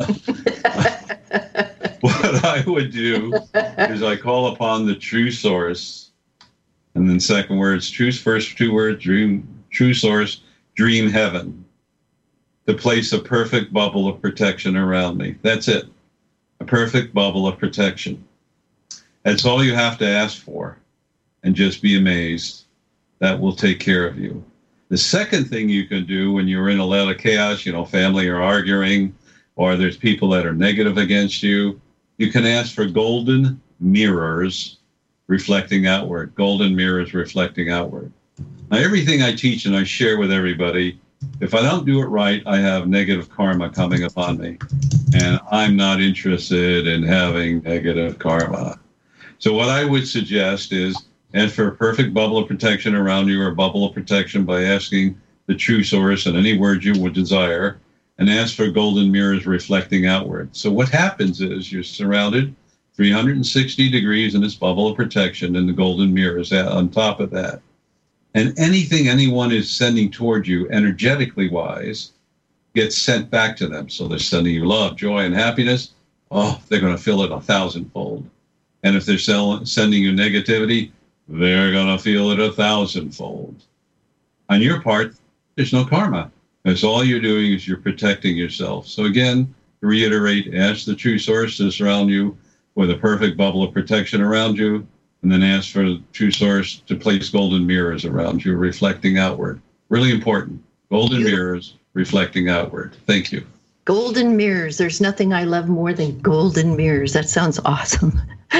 what I would do is I call upon the true source. And then second words, true, first two words, dream, true source, dream heaven, to place a perfect bubble of protection around me. That's it. A perfect bubble of protection. That's all you have to ask for. And just be amazed. That will take care of you. The second thing you can do when you're in a lot of chaos, you know, family are arguing, or there's people that are negative against you, you can ask for golden mirrors reflecting outward. Golden mirrors reflecting outward. Now, everything I teach and I share with everybody, if I don't do it right, I have negative karma coming upon me. And I'm not interested in having negative karma. So what I would suggest is ask for a perfect bubble of protection around you, or a bubble of protection by asking the true source and any words you would desire, and ask for golden mirrors reflecting outward. So what happens is you're surrounded three hundred sixty degrees in this bubble of protection, and the golden mirrors on top of that. And anything anyone is sending toward you, energetically wise, gets sent back to them. So they're sending you love, joy, and happiness. Oh, they're going to feel it a thousandfold. And if they're sell- sending you negativity, they're going to feel it a thousandfold. On your part, there's no karma. Because all you're doing is you're protecting yourself. So again, to reiterate, ask the true source to surround you with a perfect bubble of protection around you, and then ask for the true source to place golden mirrors around you, reflecting outward. Really important. Golden Beautiful. Mirrors reflecting outward. Thank you. Golden mirrors. There's nothing I love more than golden mirrors. That sounds awesome.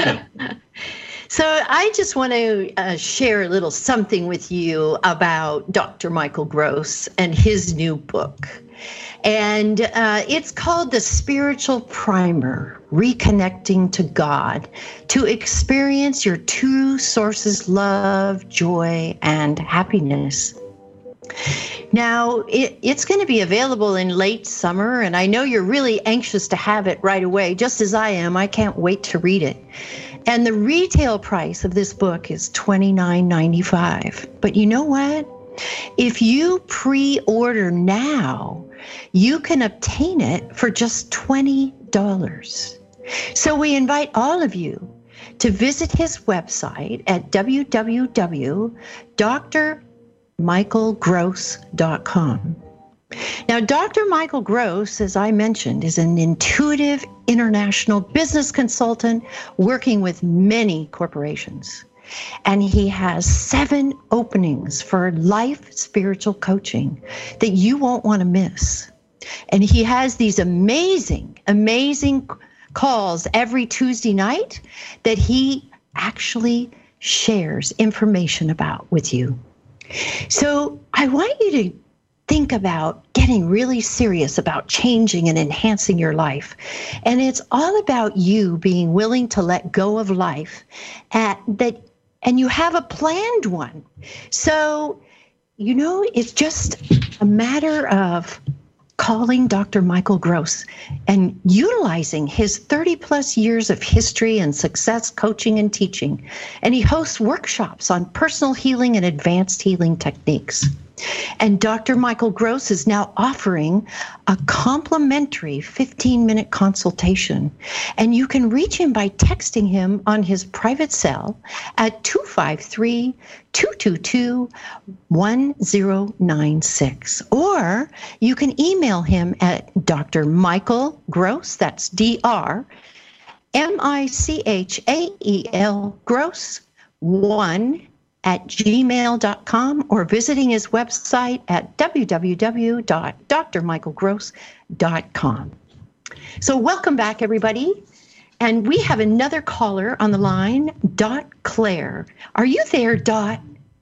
So I just want to uh, share a little something with you about Doctor Michael Gross and his new book. And uh, it's called The Spiritual Primer, Reconnecting to God, to experience your true source's love, joy, and happiness. Now, it, it's going to be available in late summer, and I know you're really anxious to have it right away, just as I am. I can't wait to read it. And the retail price of this book is twenty-nine ninety-five. But you know what? If you pre-order now, you can obtain it for just twenty dollars. So we invite all of you to visit his website at w w w dot d r michael gross dot com. Now, Doctor Michael Gross, as I mentioned, is an intuitive international business consultant working with many corporations. And he has seven openings for life spiritual coaching that you won't want to miss. And he has these amazing, amazing calls every Tuesday night that he actually shares information about with you. So I want you to think about getting really serious about changing and enhancing your life. And it's all about you being willing to let go of life at that, and you have a planned one. So, you know, it's just a matter of calling Doctor Michael Gross and utilizing his thirty plus years of history and success coaching and teaching. And he hosts workshops on personal healing and advanced healing techniques. And Doctor Michael Gross is now offering a complimentary fifteen minute consultation. And you can reach him by texting him on his private cell at two five three, two two two, one zero nine six. Or you can email him at Doctor Michael Gross, that's D R M I C H A E L Gross one at gmail dot com, or visiting his website at w w w dot dr michael gross dot com. So welcome back, everybody. And we have another caller on the line, Dot Claire. Are you there, Dot?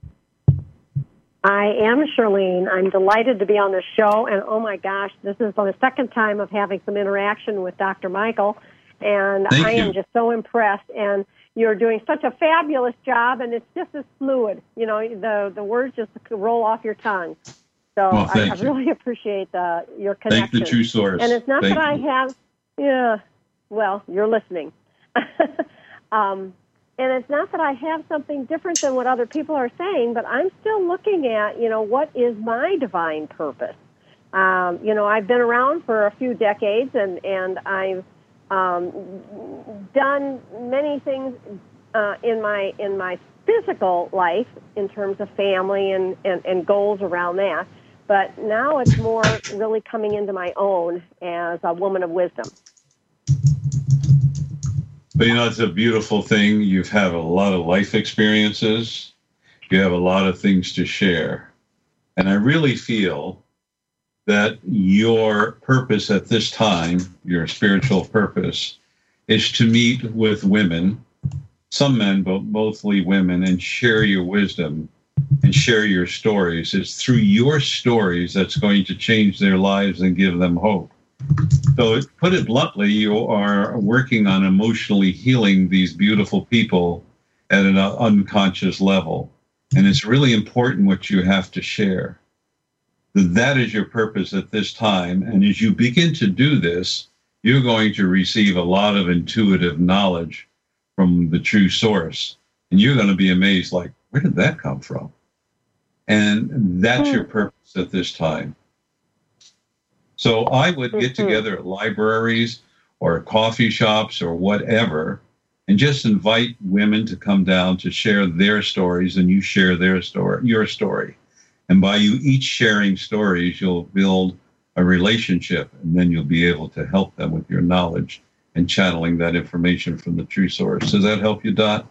I am, Charlene. I'm delighted to be on the show. And oh my gosh, this is the second time of having some interaction with Doctor Michael. And Thank I you. am just so impressed. And you're doing such a fabulous job, and it's just as fluid. You know, the the words just roll off your tongue. So Well, I, thank I you. really appreciate the, your connection. Thank the true source. And it's not Thank that I you. have, yeah, well, you're listening. um, and it's not that I have something different than what other people are saying, but I'm still looking at, you know, what is my divine purpose? Um, you know, I've been around for a few decades, and, and I've Um, done many things uh, in my in my physical life in terms of family and, and, and goals around that. But now it's more really coming into my own as a woman of wisdom. But you know, it's a beautiful thing. You've had a lot of life experiences. You have a lot of things to share. And I really feel that your purpose at this time, your spiritual purpose, is to meet with women, some men, but mostly women, and share your wisdom and share your stories. It's through your stories that's going to change their lives and give them hope. So, put it bluntly, you are working on emotionally healing these beautiful people at an unconscious level. And it's really important what you have to share. That is your purpose at this time. And as you begin to do this, you're going to receive a lot of intuitive knowledge from the true source. And you're going to be amazed, like, where did that come from? And that's your purpose at this time. So I would get together at libraries or coffee shops or whatever, and just invite women to come down to share their stories, and you share their story, your story. And by you each sharing stories, you'll build a relationship, and then you'll be able to help them with your knowledge and channeling that information from the true source. Does that help you, Dot?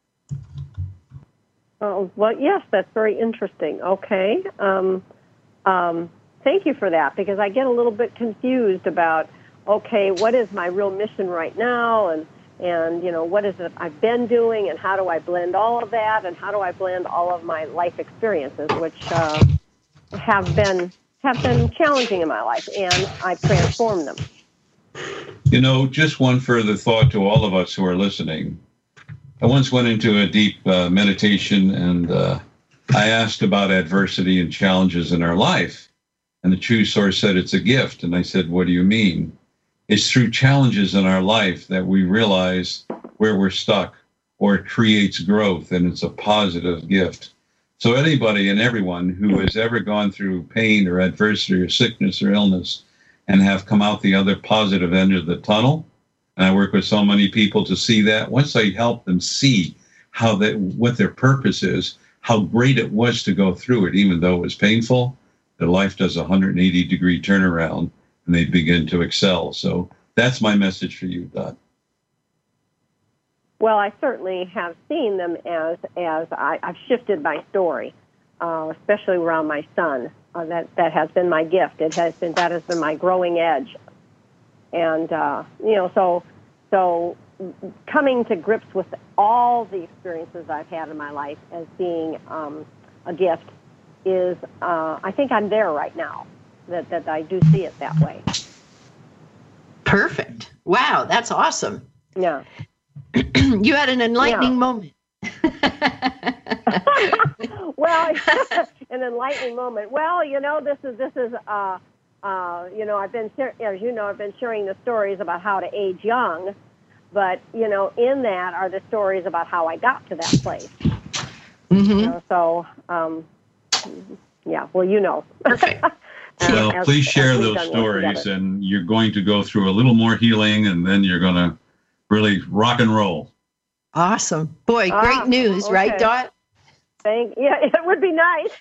Oh, well, yes, that's very interesting. Okay. Um, um, thank you for that, because I get a little bit confused about, okay, what is my real mission right now? And, and you know, what is it I've been doing, and how do I blend all of that, and how do I blend all of my life experiences, which uh, have been have been challenging in my life, and I've transformed them. You know, just one further thought to all of us who are listening. I once went into a deep uh, meditation, and uh, I asked about adversity and challenges in our life. And the true source said it's a gift. And I said, what do you mean? It's through challenges in our life that we realize where we're stuck, or it creates growth, and it's a positive gift. So anybody and everyone who has ever gone through pain or adversity or sickness or illness and have come out the other positive end of the tunnel, and I work with so many people to see that, once I help them see how they, what their purpose is, how great it was to go through it, even though it was painful, their life does a one hundred eighty degree turnaround, and they begin to excel. So that's my message for you, Dot. Well, I certainly have seen them as as I, I've shifted my story, uh, especially around my son. Uh, that that has been my gift. It has been that has been my growing edge, and uh, you know, so so coming to grips with all the experiences I've had in my life as being um, a gift is, uh, I think I'm there right now, that, that I do see it that way. Perfect. Wow, that's awesome. Yeah. You had an enlightening Yeah. moment. Well, an enlightening moment. Well, you know, this is, this is, uh, uh, you know, I've been, share- as you know, I've been sharing the stories about how to age young, but, you know, in that are the stories about how I got to that place. Mm-hmm. You know, so, um, yeah, well, you know. Perfect. Well, as- please as share we've those done work stories, together. and you're going to go through a little more healing, and then you're going to really rock and roll. Awesome. Boy, Ah, great news, right, okay. Dot? Thank, yeah, it would be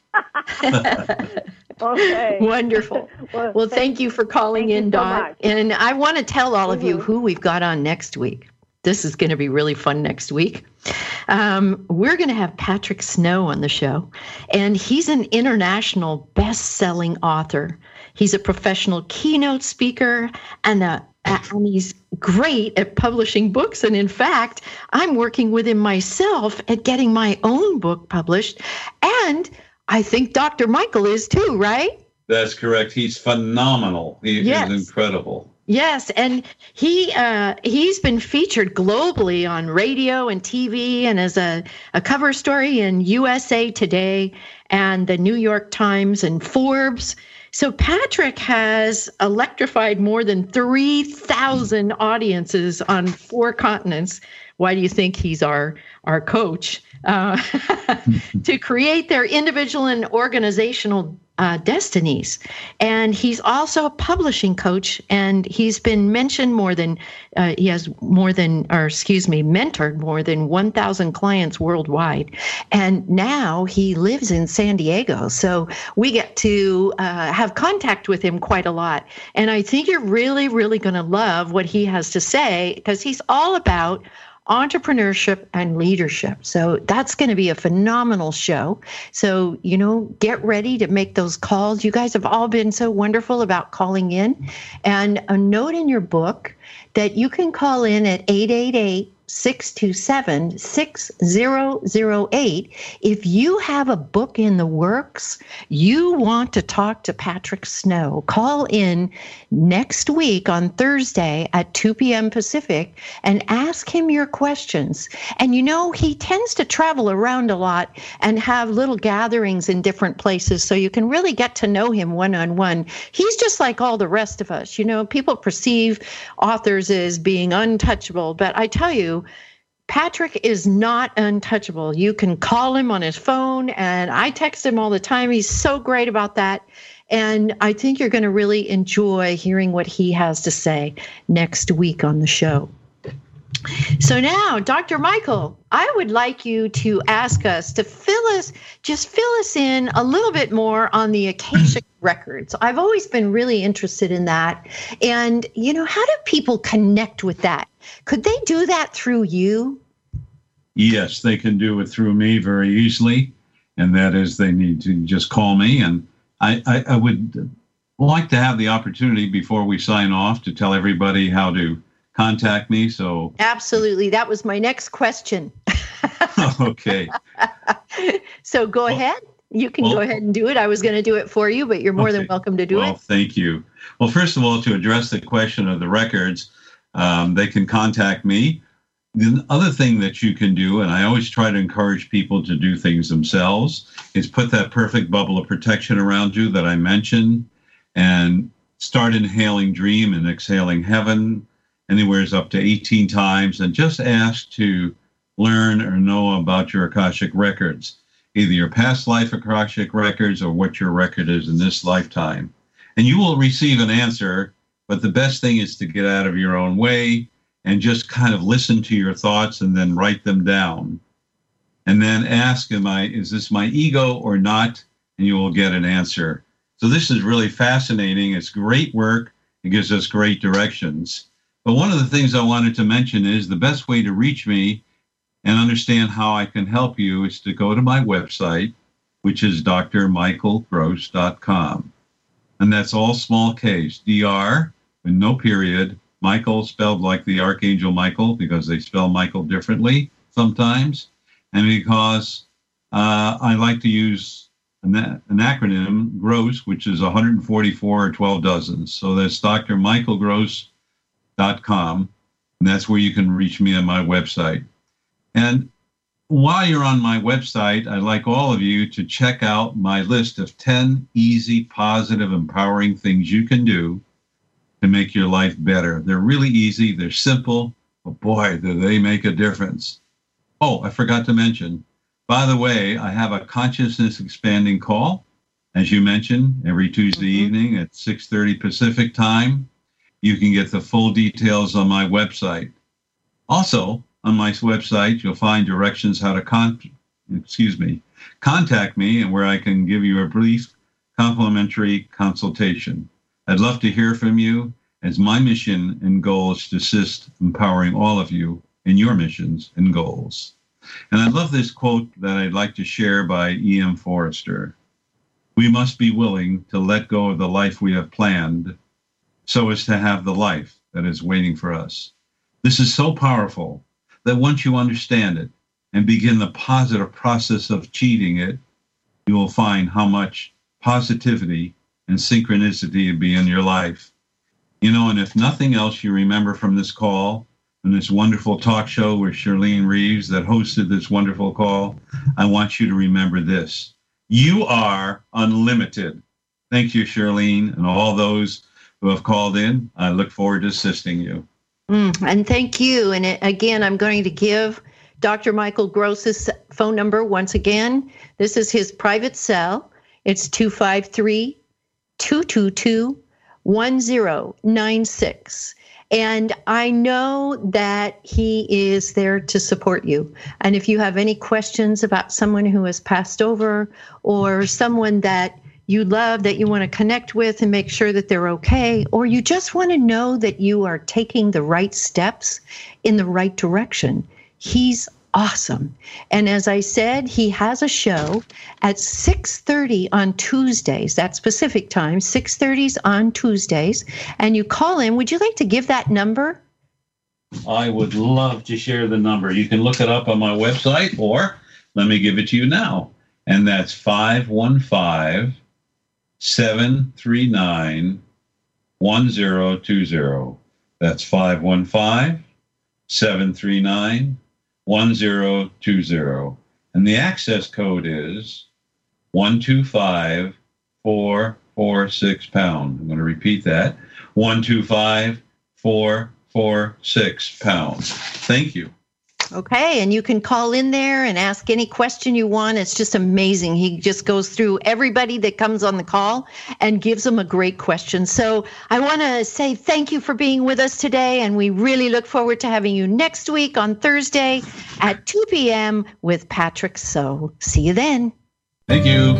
nice. Okay. Wonderful. Well, Well, thank you for calling thank you in, so Dot. much. And I want to tell all of you Mhm. who we've got on next week. This is going to be really fun next week. Um, we're going to have Patrick Snow on the show, and he's an international best-selling author. He's a professional keynote speaker, and, a, and he's great at publishing books. And in fact, I'm working with him myself at getting my own book published. And I think Doctor Michael is too, right? That's correct. He's phenomenal. He Yes. is incredible. Yes, and he uh, he's been featured globally on radio and T V, and as a, a cover story in U S A Today and the New York Times and Forbes. So Patrick has electrified more than three thousand audiences on four continents. Why do you think he's our our coach? Uh, to create their individual and organizational uh, destinies. And he's also a publishing coach, and he's been mentioned more than, uh, he has more than, or excuse me, mentored more than one thousand clients worldwide. And now he lives in San Diego. So we get to uh, have contact with him quite a lot. And I think you're really, really going to love what he has to say, because he's all about entrepreneurship and leadership. So that's going to be a phenomenal show. So, you know, get ready to make those calls. You guys have all been so wonderful about calling in. And a note in your book that you can call in at eight eight eight, six two seven, six zero zero eight. If you have a book in the works, you want to talk to Patrick Snow, call in next week on Thursday at two p.m. Pacific and ask him your questions. And you know, he tends to travel around a lot and have little gatherings in different places, so you can really get to know him one-on-one. He's just like all the rest of us. You know, people perceive authors as being untouchable, but I tell you, Patrick is not untouchable. You can call him on his phone, and I text him all the time. He's so great about that. And I think you're going to really enjoy hearing what he has to say next week on the show. So now, Doctor Michael, I would like you to ask us to fill us, just fill us in a little bit more on the Akashic records. I've always been really interested in that. And, you know, how do people connect with that? Could they do that through you? Yes, they can do it through me very easily. And that is, they need to just call me. And I, I, I would like to have the opportunity before we sign off to tell everybody how to contact me. So Absolutely. That was my next question. okay. So go ahead. You can well, go ahead and do it. I was going to do it for you, but you're more okay. than welcome to do well, it. Thank you. Well, first of all, to address the question of the records, um, they can contact me. The other thing that you can do, and I always try to encourage people to do things themselves, is put that perfect bubble of protection around you that I mentioned, and start inhaling dream and exhaling heaven, anywhere up to eighteen times, and just ask to learn or know about your Akashic records, either your past life Akashic records or what your record is in this lifetime. And you will receive an answer, but the best thing is to get out of your own way and just kind of listen to your thoughts and then write them down. And then ask, am I, is this my ego or not? And you will get an answer. So this is really fascinating. It's great work. It gives us great directions. But one of the things I wanted to mention is the best way to reach me and understand how I can help you is to go to my website, which is d r michael gross dot com. And that's all small case, D R, with no period, Michael spelled like the Archangel Michael, because they spell Michael differently sometimes, and because uh, I like to use an, an acronym, GROSS, which is one hundred forty-four or twelve dozens. So that's d r michael gross dot com, and that's where you can reach me on my website. And while you're on my website, I'd like all of you to check out my list of ten easy, positive, empowering things you can do to make your life better. They're really easy, they're simple, but boy, do they make a difference. Oh, I forgot to mention, by the way, I have a consciousness expanding call, as you mentioned, every Tuesday mm-hmm. evening at six thirty Pacific time. You can get the full details on my website. Also, on my website, you'll find directions how to con- excuse me, contact me and where I can give you a brief complimentary consultation. I'd love to hear from you, as my mission and goal is to assist empowering all of you in your missions and goals. And I love this quote that I'd like to share by E M Forrester. We must be willing to let go of the life we have planned so as to have the life that is waiting for us. This is so powerful that once you understand it and begin the positive process of achieving it, you will find how much positivity and synchronicity will be in your life. You know, and if nothing else you remember from this call, and this wonderful talk show with Charlene Reeves that hosted this wonderful call, I want you to remember this. You are unlimited. Thank you, Charlene, and all those who have called in. I look forward to assisting you. Mm, and thank you. And it, again, I'm going to give Doctor Michael Gross's phone number once again. This is his private cell. It's two five three, two two two, one zero nine six. And I know that he is there to support you. And if you have any questions about someone who has passed over or someone that you love, that you want to connect with and make sure that they're okay, or you just want to know that you are taking the right steps in the right direction, he's awesome. And as I said, he has a show at six thirty on Tuesdays. That's Pacific time, six thirty on Tuesdays. And you call in. Would you like to give that number? I would love to share the number. You can look it up on my website, or let me give it to you now. And that's five one five, seven three nine, one zero two zero. That's five one five, seven three nine, one zero two zero. And the access code is one two five, four four six pound. I'm going to repeat that. one two five, four four six pound. Thank you. Okay, and you can call in there and ask any question you want. It's just amazing. He just goes through everybody that comes on the call and gives them a great question. So I want to say thank you for being with us today, and we really look forward to having you next week on Thursday at two p.m. with Patrick So. See you then. Thank you.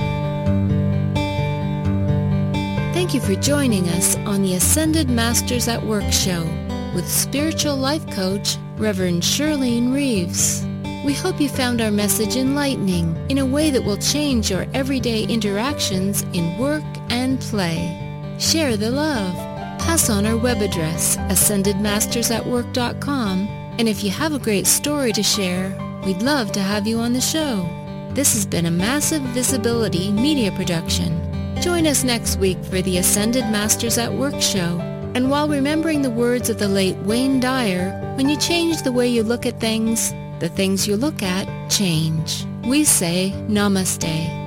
Thank you for joining us on the Ascended Masters at Work show with spiritual life coach Reverend Charlene Reeves. We hope you found our message enlightening in a way that will change your everyday interactions in work and play. Share the love. Pass on our web address, ascended masters at work dot com, and if you have a great story to share, we'd love to have you on the show. This has been a Massive Visibility media production. Join us next week for the Ascended Masters at Work show. And while remembering the words of the late Wayne Dyer, when you change the way you look at things, the things you look at change. We say namaste.